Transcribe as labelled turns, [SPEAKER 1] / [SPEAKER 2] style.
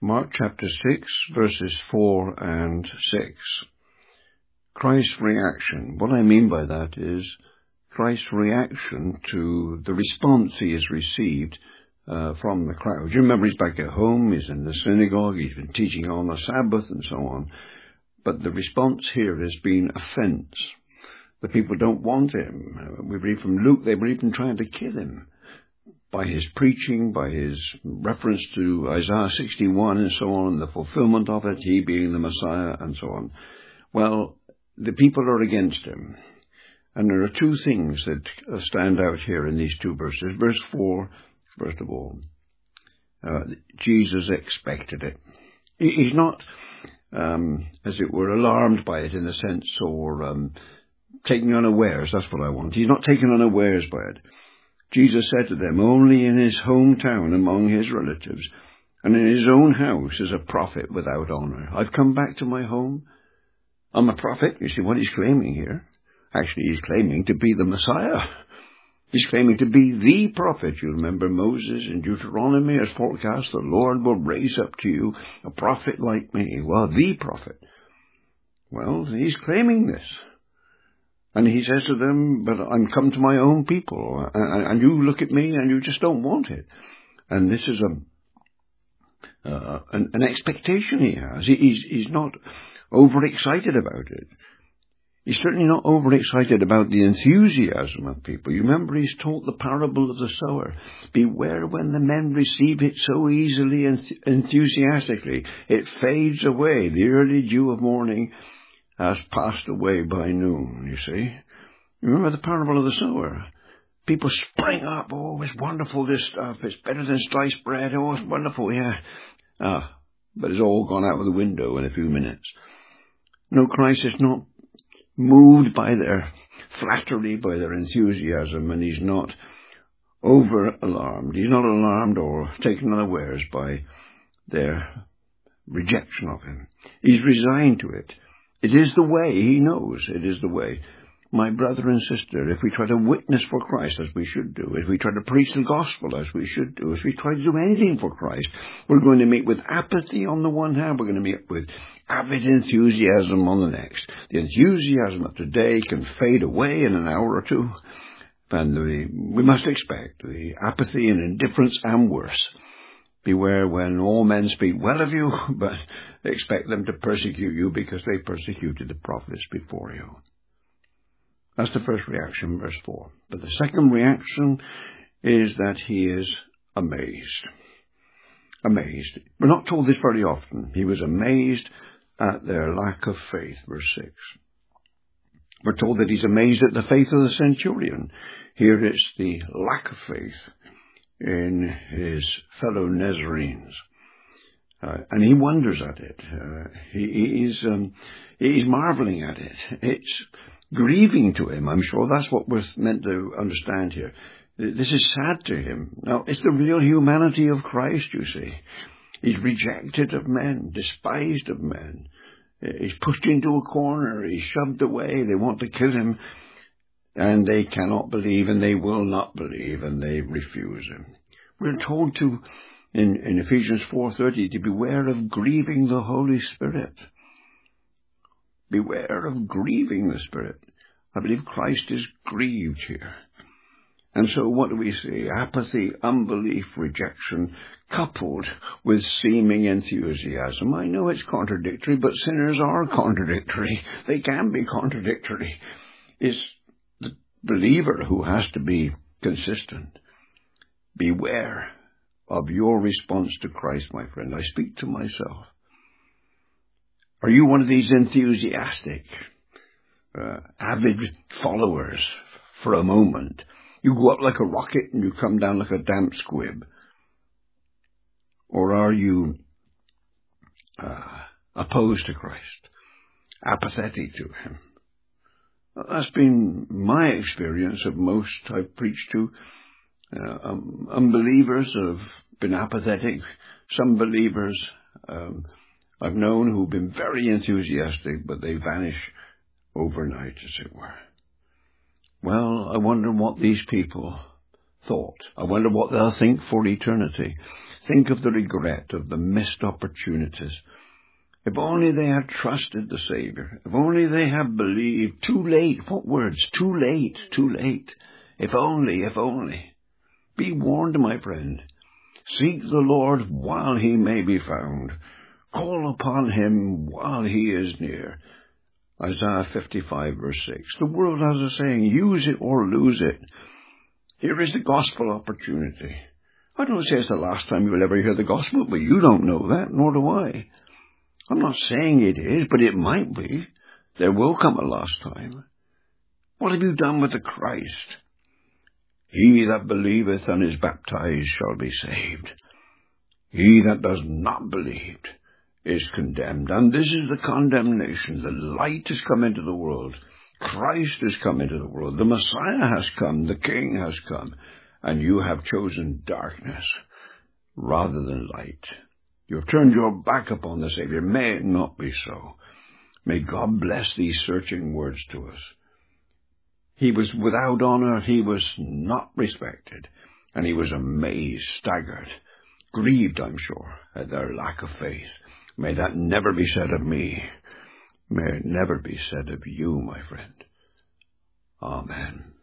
[SPEAKER 1] Mark chapter 6, verses 4 and 6. Christ's reaction. What I mean by that is Christ's reaction to the response he has received from the crowd. You remember he's back at home, he's in the synagogue, he's been teaching on the Sabbath and so on. But the response here has been offense. The people don't want him. We read from Luke, they were even trying to kill him by his preaching, by his reference to Isaiah 61 and so on, the fulfillment of it, he being the Messiah and so on. Well, the people are against him. And there are two things that stand out here in these two verses. Verse 4, first of all, Jesus expected it. He's not, as it were, alarmed by it in a sense, or taken unawares. That's what I want. He's not taken unawares by it. Jesus said to them, only in his hometown among his relatives and in his own house is a prophet without honor. I've come back to my home. I'm a prophet. You see what he's claiming here? Actually, he's claiming to be the Messiah. He's claiming to be the prophet. You remember Moses in Deuteronomy has forecast, the Lord will raise up to you a prophet like me. Well, the prophet. Well, he's claiming this. And he says to them, but I'm come to my own people, and you look at me and you just don't want it. And this is an expectation he has. He's not overexcited about it. He's certainly not overexcited about the enthusiasm of people. You remember he's taught the parable of the sower. Beware when the men receive it so easily and enthusiastically. It fades away. The early dew of morning has passed away by noon, you see. You remember the parable of the sower? People spring up, oh, it's wonderful, this stuff, it's better than sliced bread, oh, it's wonderful, yeah. But it's all gone out of the window in a few minutes. No, Christ is not moved by their flattery, by their enthusiasm, and he's not over-alarmed. He's not alarmed or taken unawares by their rejection of him. He's resigned to it. It is the way, he knows it is the way. My brother and sister, if we try to witness for Christ as we should do, if we try to preach the gospel as we should do, if we try to do anything for Christ, we're going to meet with apathy on the one hand, we're going to meet with avid enthusiasm on the next. The enthusiasm of today can fade away in an hour or two, and we must expect the apathy and indifference and worse. Beware when all men speak well of you, but expect them to persecute you because they persecuted the prophets before you. That's the first reaction, verse 4. But the second reaction is that he is amazed. Amazed. We're not told this very often. He was amazed at their lack of faith, verse 6. We're told that he's amazed at the faith of the centurion. Here it's the lack of faith in his fellow Nazarenes. And he wonders at it. He's marveling at it. It's grieving to him. I'm sure that's what we're meant to understand here. This is sad to him. Now, it's the real humanity of Christ, you see. He's rejected of men, despised of men. He's pushed into a corner. He's shoved away. They want to kill him. And they cannot believe, and they will not believe, and they refuse him. We're told to, in Ephesians 4:30, to beware of grieving the Holy Spirit. Beware of grieving the Spirit. I believe Christ is grieved here. And so what do we see? Apathy, unbelief, rejection, coupled with seeming enthusiasm. I know it's contradictory, but sinners are contradictory. They can be contradictory. It's the believer who has to be consistent. Beware of your response to Christ, my friend. I speak to myself. Are you one of these enthusiastic, avid followers for a moment? You go up like a rocket and you come down like a damp squib. Or are you opposed to Christ, apathetic to him? That's been my experience of most I've preached to. Unbelievers have been apathetic. Some believers I've known who've been very enthusiastic, but they vanish overnight, as it were. Well, I wonder what these people thought. I wonder what they'll think for eternity. Think of the regret of the missed opportunities. If only they had trusted the Saviour. If only they had believed. Too late. What words? Too late. Too late. If only, if only. Be warned, my friend. Seek the Lord while he may be found. Call upon him while he is near. Isaiah 55 verse 6. The world has a saying, use it or lose it. Here is the gospel opportunity. I don't say it's the last time you will ever hear the gospel, but you don't know that, nor do I. I'm not saying it is, but it might be. There will come a last time. What have you done with the Christ? He that believeth and is baptized shall be saved. He that does not believe is condemned. And this is the condemnation. The light has come into the world. Christ has come into the world. The Messiah has come. The King has come. And you have chosen darkness rather than light. You have turned your back upon the Savior. May it not be so. May God bless these searching words to us. He was without honor. He was not respected. And he was amazed, staggered, grieved, I'm sure, at their lack of faith. May that never be said of me. May it never be said of you, my friend. Amen.